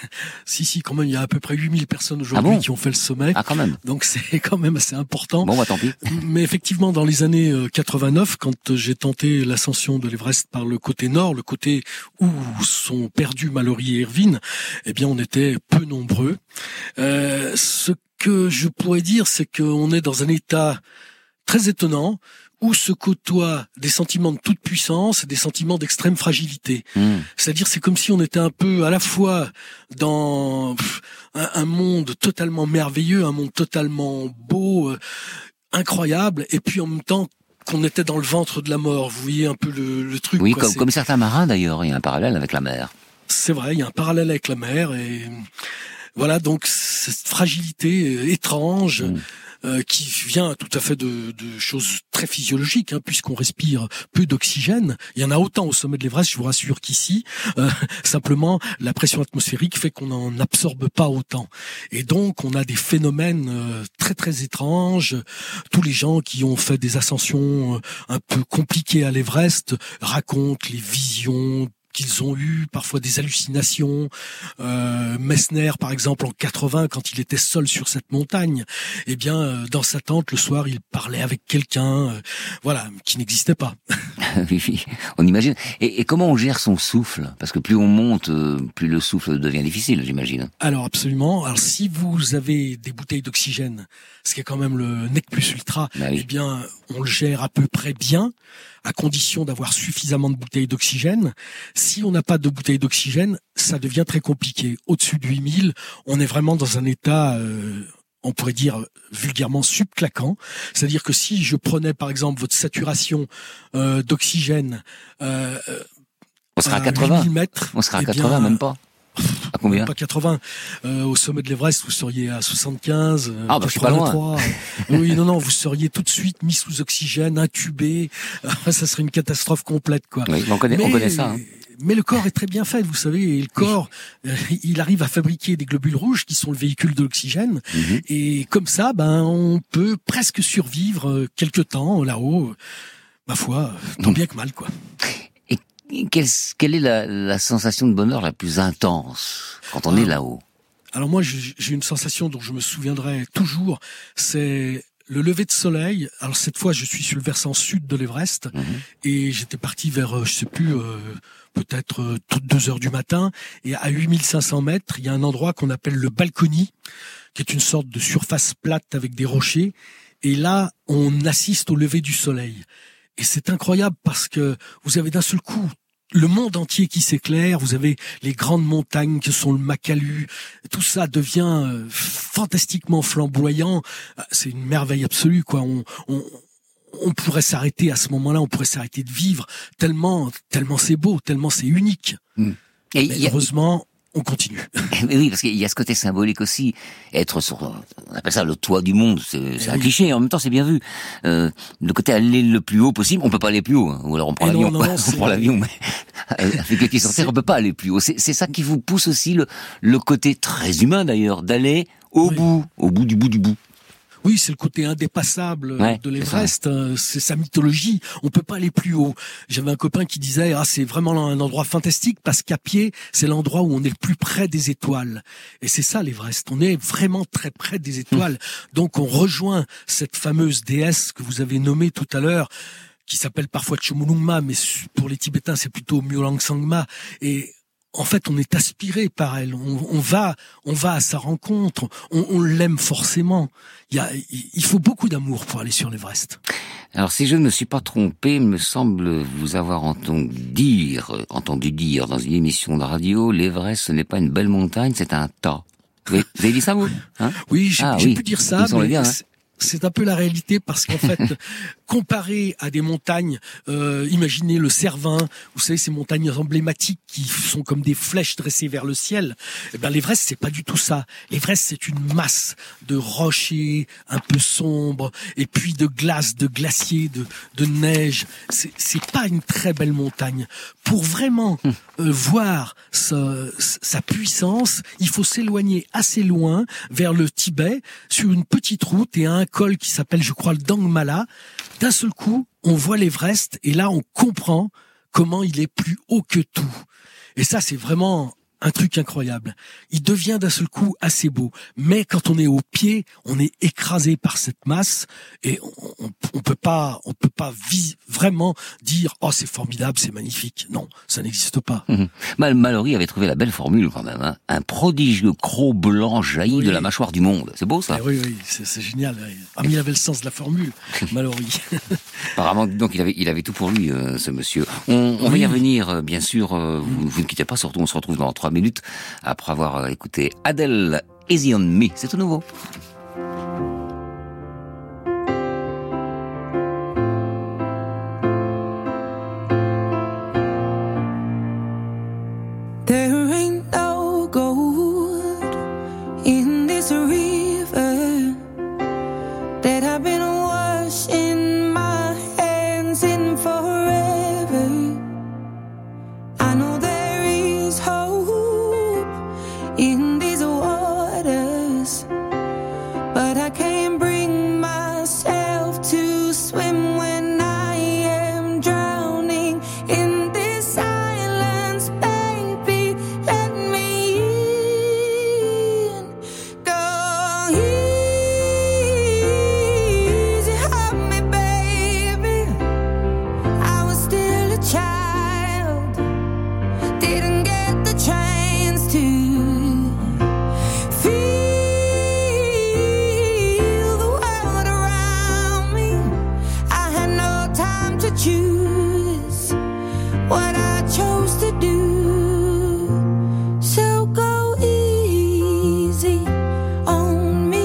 Si, si, quand même, il y a à peu près huit mille personnes aujourd'hui ah bon qui ont fait le sommet. Ah, quand même. Donc c'est quand même assez important. Bon, bah tant pis. Mais effectivement, dans les années quatre-vingt-neuf, quand j'ai tenté l'ascension de l'Everest par le côté nord, le côté où sont perdus Mallory et Irvine, eh bien, on était peu nombreux. Euh, ce que je pourrais dire, c'est qu'on est dans un état très étonnant, où se côtoient des sentiments de toute puissance et des sentiments d'extrême fragilité. Mmh. C'est-à-dire, c'est comme si on était un peu à la fois dans un, un monde totalement merveilleux, un monde totalement beau, euh, incroyable, et puis en même temps qu'on était dans le ventre de la mort. Vous voyez un peu le, le truc. Oui, quoi. Comme, comme certains marins d'ailleurs, il y a un parallèle avec la mer. C'est vrai, il y a un parallèle avec la mer, et voilà, donc cette fragilité étrange. Mmh. Euh, qui vient tout à fait de, de choses très physiologiques, hein, puisqu'on respire peu d'oxygène. Il y en a autant au sommet de l'Everest, je vous rassure qu'ici, euh, simplement la pression atmosphérique fait qu'on n'en absorbe pas autant. Et donc on a des phénomènes euh, très très étranges. Tous les gens qui ont fait des ascensions euh, un peu compliquées à l'Everest racontent les visions qu'ils ont eu, parfois des hallucinations. Euh, Messner, par exemple, en quatre-vingts, quand il était seul sur cette montagne, eh bien, euh, dans sa tente, le soir, il parlait avec quelqu'un, euh, voilà, qui n'existait pas. Oui, oui, on imagine. Et, et comment on gère son souffle ? Parce que plus on monte, euh, plus le souffle devient difficile, j'imagine. Alors, absolument. Alors, si vous avez des bouteilles d'oxygène, ce qui est quand même le Nec Plus Ultra, bah oui. eh bien, on le gère à peu près bien, à condition d'avoir suffisamment de bouteilles d'oxygène. Si on n'a pas de bouteilles d'oxygène, ça devient très compliqué. Au-dessus de huit mille, on est vraiment dans un état, euh, on pourrait dire vulgairement subclaquant. C'est-à-dire que si je prenais par exemple votre saturation euh, d'oxygène, euh, on sera à quatre-vingts. Mètres, on sera à eh quatre-vingts, bien, même pas. À combien ? Pas quatre-vingts. Euh, au sommet de l'Everest, vous seriez à soixante-quinze. Ah, bah, je suis pas loin. Oui, non, non, vous seriez tout de suite mis sous oxygène, intubé. Ça serait une catastrophe complète, quoi. Oui, on connaît, mais, on connaît ça. Hein. Mais le corps est très bien fait, vous savez. Et le corps, oui. euh, il arrive à fabriquer des globules rouges qui sont le véhicule de l'oxygène. Mm-hmm. Et comme ça, ben, on peut presque survivre quelque temps là-haut. Ma foi, tant bien que mal, quoi. Quelle, quelle est la, la sensation de bonheur la plus intense quand on ah, est là-haut ? Alors moi, j'ai une sensation dont je me souviendrai toujours, c'est le lever de soleil. Alors cette fois, je suis sur le versant sud de l'Everest, mmh. et j'étais parti vers, je sais plus, euh, peut-être euh, toutes deux heures du matin, et à huit mille cinq cents mètres, il y a un endroit qu'on appelle le Balconie, qui est une sorte de surface plate avec des rochers, et là, on assiste au lever du soleil. Et c'est incroyable parce que vous avez d'un seul coup le monde entier qui s'éclaire, vous avez les grandes montagnes que sont le Makalu, tout ça devient euh, fantastiquement flamboyant, c'est une merveille absolue, quoi. On, on, on pourrait s'arrêter à ce moment-là, on pourrait s'arrêter de vivre, tellement, tellement c'est beau, tellement c'est unique. Mmh. Et Mais heureusement, on continue. Mais oui, parce qu'il y a ce côté symbolique aussi, être sur, on appelle ça le toit du monde, c'est, c'est un oui. cliché, en même temps c'est bien vu. Euh, le côté aller le plus haut possible, on peut pas aller plus haut, hein, ou alors on prend Et l'avion, non, non, on prend l'avion, mais avec les pieds sur terre, on peut pas aller plus haut. C'est, c'est ça qui vous pousse aussi le, le côté très humain d'ailleurs, d'aller au oui. bout, au bout du bout du bout. Oui, c'est le côté indépassable ouais, de l'Everest, c'est, c'est sa mythologie. On peut pas aller plus haut. J'avais un copain qui disait ah c'est vraiment un endroit fantastique parce qu'à pied c'est l'endroit où on est le plus près des étoiles. Et c'est ça l'Everest. On est vraiment très près des étoiles. Mmh. Donc on rejoint cette fameuse déesse que vous avez nommée tout à l'heure, qui s'appelle parfois Chomolungma, mais pour les Tibétains c'est plutôt Myolang Sangma. Et en fait, on est aspiré par elle. On, on va, on va à sa rencontre. On, on l'aime forcément. Il y a, il faut beaucoup d'amour pour aller sur l'Everest. Alors, si je ne me suis pas trompé, il me semble vous avoir entendu dire, entendu dire dans une émission de radio, l'Everest, ce n'est pas une belle montagne, c'est un tas. Vous avez, vous avez dit ça, vous hein Oui, j'ai, ah, j'ai oui. pu dire ça, mais bien, hein. c'est, c'est un peu la réalité parce qu'en fait, comparé à des montagnes, euh, imaginez le Cervin, vous savez ces montagnes emblématiques qui sont comme des flèches dressées vers le ciel. Eh ben l'Everest c'est pas du tout ça. L'Everest c'est une masse de rochers un peu sombres et puis de glace, de glaciers, de, de neige. C'est, c'est pas une très belle montagne. Pour vraiment euh, voir sa, sa puissance, il faut s'éloigner assez loin vers le Tibet sur une petite route et à un col qui s'appelle, je crois, le Dangmala. D'un seul coup, on voit l'Everest et là, on comprend comment il est plus haut que tout. Et ça, c'est vraiment un truc incroyable. Il devient d'un seul coup assez beau. Mais quand on est au pied, on est écrasé par cette masse et on, on, on peut pas, on peut pas vis- vraiment dire « Oh, c'est formidable, c'est magnifique ». Non, ça n'existe pas. Mmh. Mal- Mallory avait trouvé la belle formule quand même. Hein. Un prodigieux croc blanc jaillit oui. de la mâchoire du monde. C'est beau ça. Eh oui, oui, c'est, c'est génial. Ah, mais il avait le sens de la formule, Mallory. Apparemment, donc il avait, il avait tout pour lui, euh, ce monsieur. On, on oui. va y revenir, euh, bien sûr. Euh, vous, vous ne quittez pas, surtout on se retrouve dans trois minutes après avoir écouté Adele, Easy on Me. C'est tout nouveau. There ain't no gold in this river that I've been washing my hands in forever. I know there is hope in these waters, but I can't bring myself to swim when I am drowning in this silence. Baby, let me in. Go easy on me, baby. I was still a child, didn't get the chance to feel the world around me. I had no time to choose what I chose to do. So go easy on me.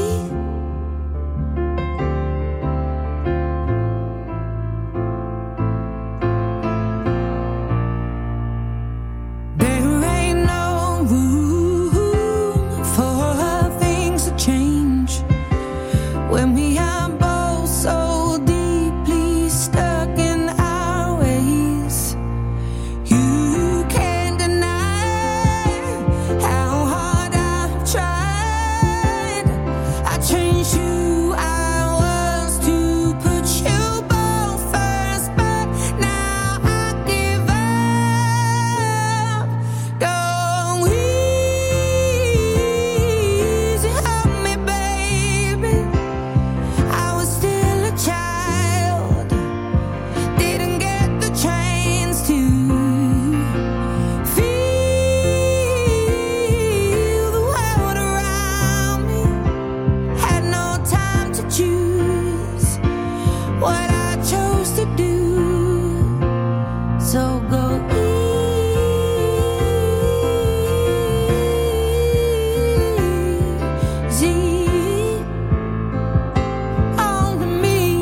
There ain't no room for things to change when we are both so deeply stuck in our ways. You can't deny how hard I've tried. I changed who I was to put you both first, but now I give up. Go easy on me, baby. I was still a child, didn't get the chance to feel the world around me. Had no time to choose what I chose to do. So go easy on me.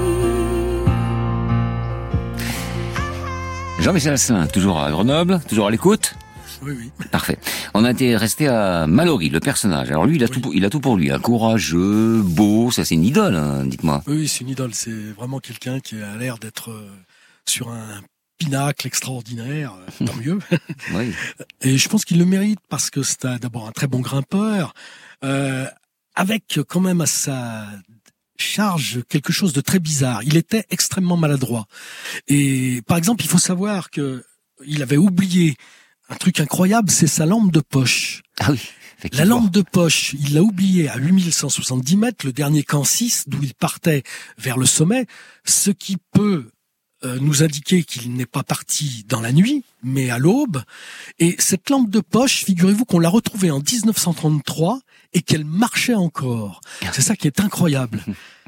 Jean-Michel Asselin, toujours à Grenoble, toujours à l'écoute. Oui, oui. Parfait. On a été resté à Mallory, le personnage. Alors lui, il a Oui. tout, pour- il a tout pour lui. Un courageux, beau, ça c'est une idole, hein, dites-moi. Oui, c'est une idole. C'est vraiment quelqu'un qui a l'air d'être euh, sur un pinacle extraordinaire. euh, Tant mieux. Oui. Et je pense qu'il le mérite parce que c'est un- d'abord un très bon grimpeur, euh, avec quand même à sa charge quelque chose de très bizarre. Il était extrêmement maladroit. Et par exemple, il faut savoir que il avait oublié un truc incroyable, c'est sa lampe de poche. Ah oui. La effectivement. lampe de poche, il l'a oubliée à huit mille cent soixante-dix mètres, le dernier camp six, d'où il partait vers le sommet, ce qui peut euh, nous indiquer qu'il n'est pas parti dans la nuit, mais à l'aube. Et cette lampe de poche, figurez-vous qu'on l'a retrouvée en dix-neuf cent trente-trois et qu'elle marchait encore. C'est ça qui est incroyable.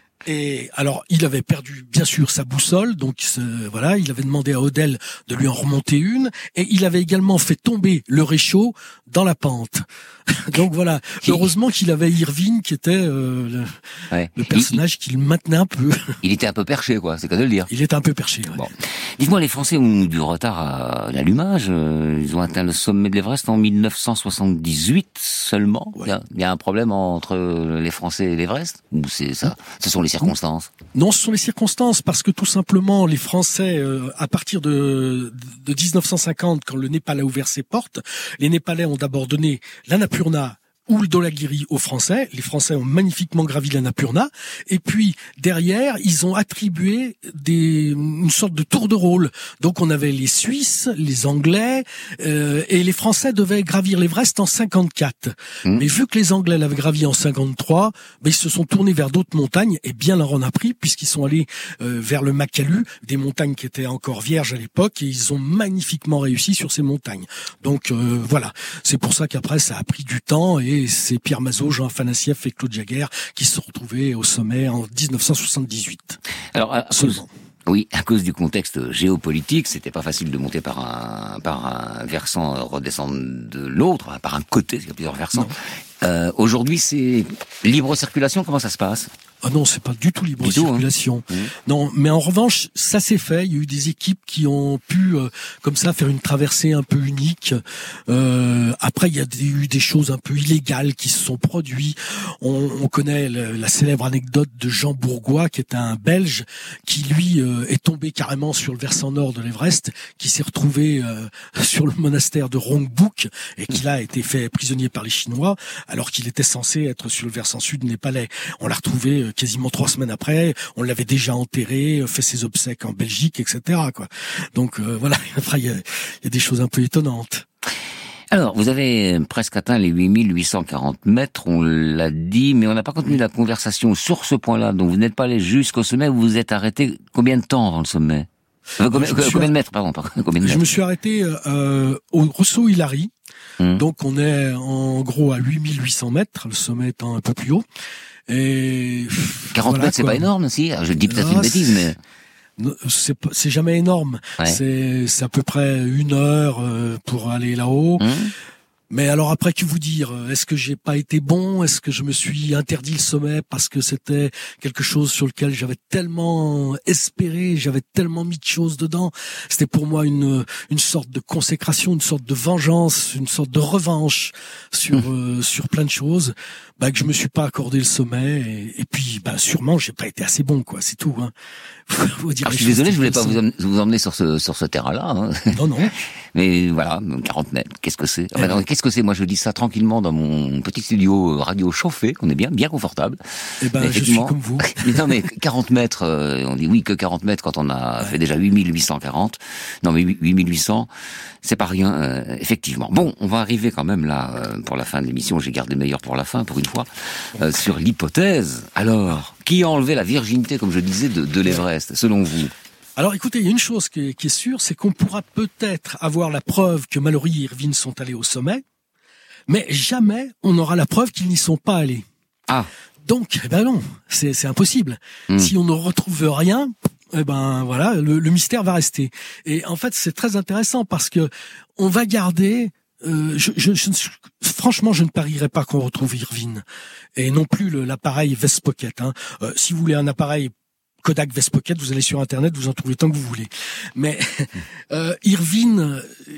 Et alors, il avait perdu, bien sûr, sa boussole, donc ce, voilà, il avait demandé à Odell de lui en remonter une, et il avait également fait tomber le réchaud dans la pente. Donc voilà, heureusement qu'il avait Irvine, qui était euh, le, ouais. le personnage qui le maintenait un peu. Il était un peu perché, quoi, c'est qu'à de le dire. Il était un peu perché, ouais. Bon. Dites-moi, les Français ont eu du retard à l'allumage. Ils ont atteint le sommet de l'Everest en mille neuf cent soixante-dix-huit seulement. Ouais. Il, y a, il y a un problème entre les Français et l'Everest? Ou c'est ça? Ce sont les circonstances? Non, ce sont les circonstances, parce que tout simplement, les Français, euh, à partir de, de dix-neuf cent cinquante, quand le Népal a ouvert ses portes, les Népalais ont d'abord donné l'Annapurna ou le Dhaulagiri aux Français. Les Français ont magnifiquement gravi l'Annapurna. Et puis, derrière, ils ont attribué des, une sorte de tour de rôle. Donc, on avait les Suisses, les Anglais, euh, et les Français devaient gravir l'Everest en cinquante-quatre. Mmh. Mais vu que les Anglais l'avaient gravi en cinquante-trois, ben, ils se sont tournés vers d'autres montagnes, et bien leur en a pris, puisqu'ils sont allés euh, vers le Makalu, des montagnes qui étaient encore vierges à l'époque, et ils ont magnifiquement réussi sur ces montagnes. Donc, euh, voilà. C'est pour ça qu'après, ça a pris du temps, et Et c'est Pierre Mazot, Jean Afanassieff et Claude Jaguer qui se sont retrouvés au sommet en dix-neuf cent soixante-dix-huit. Alors, à cause, oui, à cause du contexte géopolitique, c'était pas facile de monter par un, par un versant, redescendre de l'autre, par un côté, parce qu'il y a plusieurs versants. Euh, aujourd'hui, c'est libre circulation, comment ça se passe? Ah non, c'est pas du tout libre du circulation. Tout, hein. Non, mais en revanche, ça s'est fait. Il y a eu des équipes qui ont pu, euh, comme ça, faire une traversée un peu unique. Euh, après, il y a des, eu des choses un peu illégales qui se sont produites. On, on connaît le, la célèbre anecdote de Jean Bourgois, qui est un Belge, qui lui euh, est tombé carrément sur le versant nord de l'Everest, qui s'est retrouvé euh, sur le monastère de Rongbuk et qui là a été fait prisonnier par les Chinois, alors qu'il était censé être sur le versant sud népalais. On l'a retrouvé quasiment trois semaines après, on l'avait déjà enterré, fait ses obsèques en Belgique, et cetera, quoi. Donc euh, voilà, après il y a, y a des choses un peu étonnantes. Alors, vous avez presque atteint les huit mille huit cent quarante mètres, on l'a dit, mais on n'a pas continué la conversation sur ce point-là. Donc vous n'êtes pas allé jusqu'au sommet, vous vous êtes arrêté combien de temps avant le sommet? euh, Combien, combien de mètres, pardon, combien de mètres? Je me suis arrêté euh, au Rousseau Hilary. Hum. Donc on est en gros à huit mille huit cents mètres, le sommet étant un peu plus haut. Et quarante voilà, mètres, c'est quoi. pas énorme, si. Je dis peut-être ah, une bêtise, mais c'est c'est jamais énorme. Ouais. C'est c'est à peu près une heure pour aller là-haut. Mmh. Mais alors après, que vous dire? Est-ce que j'ai pas été bon? Est-ce que je me suis interdit le sommet parce que c'était quelque chose sur lequel j'avais tellement espéré, j'avais tellement mis de choses dedans? C'était pour moi une une sorte de consécration, une sorte de vengeance, une sorte de revanche sur mmh. euh, sur plein de choses. Bah que je me suis pas accordé le sommet et, et puis bah sûrement j'ai pas été assez bon, quoi. C'est tout. Hein. Faut dire Alors, je suis désolé, je voulais pas vous emmener, vous emmener sur ce sur ce terrain-là. Hein. Non non. Mais voilà, quarante mètres, qu'est-ce que c'est? Enfin, non, qu'est-ce que c'est? Moi, je dis ça tranquillement dans mon petit studio radio chauffé, qu'on est bien, bien confortable. Eh ben, je suis comme vous. Mais non, mais quarante mètres, euh, on dit oui que quarante mètres quand on a ouais. fait déjà huit mille huit cent quarante. Non, mais huit mille huit cents, c'est pas rien, euh, effectivement. Bon, on va arriver quand même là, euh, pour la fin de l'émission. J'ai gardé le meilleur pour la fin, pour une fois, euh, sur l'hypothèse. Alors, qui a enlevé la virginité, comme je disais, de, de l'Everest, selon vous? Alors écoutez, il y a une chose qui est, qui est sûre, c'est qu'on pourra peut-être avoir la preuve que Mallory et Irvine sont allés au sommet, mais jamais on aura la preuve qu'ils n'y sont pas allés. Ah. Donc, eh ben non, c'est, c'est impossible. Mmh. Si on ne retrouve rien, eh ben voilà, le, le mystère va rester. Et en fait, c'est très intéressant parce que on va garder. Euh, je, je, je, franchement, je ne parierais pas qu'on retrouve Irvine et non plus le, l'appareil Vestpocket. Hein. Euh, si vous voulez un appareil Kodak Vestpocket, vous allez sur Internet, vous en trouvez tant que vous voulez. Mais euh, Irvine,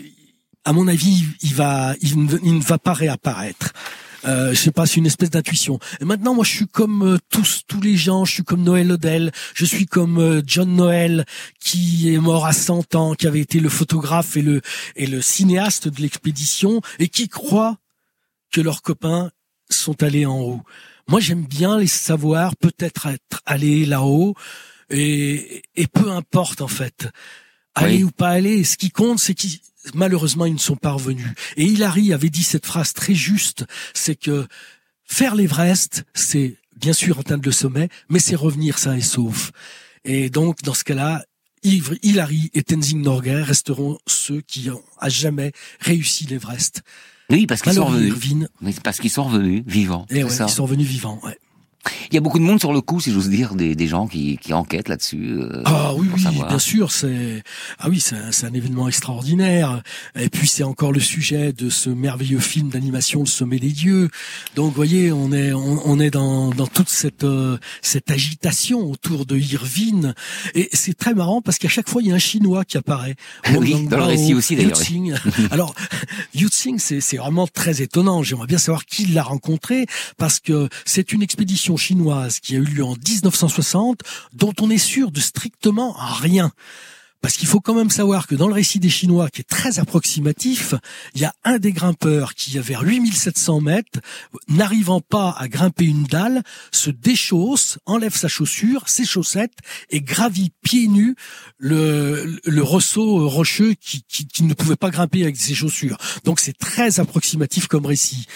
à mon avis, il va, il ne, il ne va pas réapparaître. Euh, je sais pas, c'est une espèce d'intuition. Et maintenant, moi, je suis comme euh, tous tous les gens. Je suis comme Noël Odell. Je suis comme euh, John Noël, qui est mort à cent ans, qui avait été le photographe et le et le cinéaste de l'expédition, et qui croit que leurs copains sont allés en haut. Moi, j'aime bien les savoir, peut-être être allés là-haut, et, et peu importe, en fait. Aller oui. ou pas aller, ce qui compte, c'est qu'ils, malheureusement, ils ne sont pas revenus. Et Hilary avait dit cette phrase très juste, c'est que faire l'Everest, c'est bien sûr atteindre le sommet, mais c'est revenir sain et sauf. Et donc, dans ce cas-là, Yves, Hillary et Tenzing Norgay resteront ceux qui ont à jamais réussi l'Everest. Oui, parce qu'ils sont Mallory revenus. Irvine. Oui, parce qu'ils sont revenus vivants. Et c'est ouais, ça. ils sont revenus vivants, ouais. Il y a beaucoup de monde sur le coup, si j'ose dire, des, des gens qui, qui enquêtent là-dessus. Euh, ah oui, pour oui, savoir. bien sûr, c'est ah oui, c'est un, c'est un événement extraordinaire. Et puis c'est encore le sujet de ce merveilleux film d'animation, Le Sommet des Dieux. Donc, vous voyez, on est on, on est dans dans toute cette euh, cette agitation autour de Irvine. Et c'est très marrant parce qu'à chaque fois il y a un Chinois qui apparaît. Oui, dans le récit aussi d'ailleurs. Yuxing. Alors, Yuxing, c'est c'est vraiment très étonnant. J'aimerais bien savoir qui l'a rencontré parce que c'est une expédition chinoise qui a eu lieu en dix-neuf cent soixante, dont on est sûr de strictement rien. Parce qu'il faut quand même savoir que dans le récit des Chinois, qui est très approximatif, il y a un des grimpeurs qui, à vers huit mille sept cents mètres, n'arrivant pas à grimper une dalle, se déchausse, enlève sa chaussure, ses chaussettes, et gravit pieds nus le, le ressaut rocheux qui, qui, qui ne pouvait pas grimper avec ses chaussures. Donc c'est très approximatif comme récit.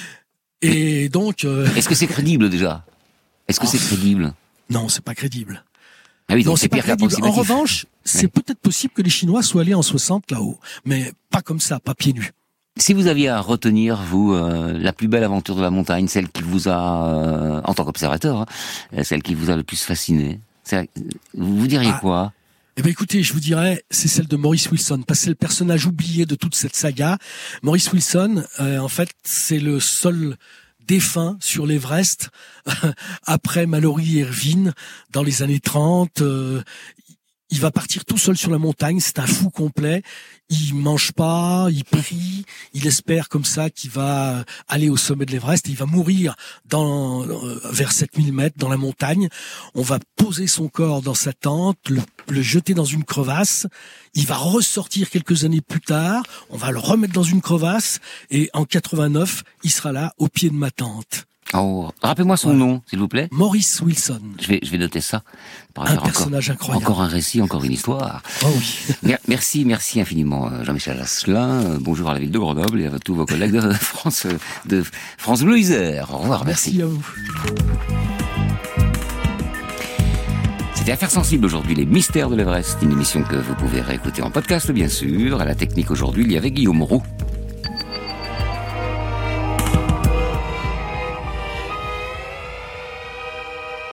Et donc... Euh... Est-ce que c'est crédible déjà ? Est-ce que oh. c'est crédible ? Non, c'est pas crédible. Ah oui, donc non, c'est, c'est pas pire crédible. En revanche, c'est oui. peut-être possible que les Chinois soient allés en soixante là-haut, mais pas comme ça, pas pieds nus. Si vous aviez à retenir, vous, euh, la plus belle aventure de la montagne, celle qui vous a, euh, en tant qu'observateur, hein, celle qui vous a le plus fasciné, c'est, vous vous diriez ah. quoi ? Eh ben écoutez, je vous dirais, c'est celle de Maurice Wilson, parce que c'est le personnage oublié de toute cette saga. Maurice Wilson, euh, en fait, c'est le seul défunt sur l'Everest après Mallory Irvine dans les années trente. Euh, il va partir tout seul sur la montagne, c'est un fou complet. Il mange pas, il prie, il espère comme ça qu'il va aller au sommet de l'Everest. Et il va mourir dans euh, vers sept mille mètres dans la montagne. On va poser son corps dans sa tente, le, le jeter dans une crevasse. Il va ressortir quelques années plus tard. On va le remettre dans une crevasse et en quatre-vingt-neuf, il sera là au pied de ma tente. Oh, rappelez-moi son ouais. nom, s'il vous plaît. Maurice Wilson. Je vais, je vais noter ça. Un personnage encore, incroyable. Encore un récit, encore une histoire. Oh oui. Merci, merci infiniment, Jean-Michel Asselin. Bonjour à la ville de Grenoble et à tous vos collègues de France, de France Bleu Isère. Au revoir, merci. Merci à vous. C'était Affaires sensibles aujourd'hui, les mystères de l'Everest. Une émission que vous pouvez réécouter en podcast, bien sûr. À la technique aujourd'hui, il y avait Guillaume Roux.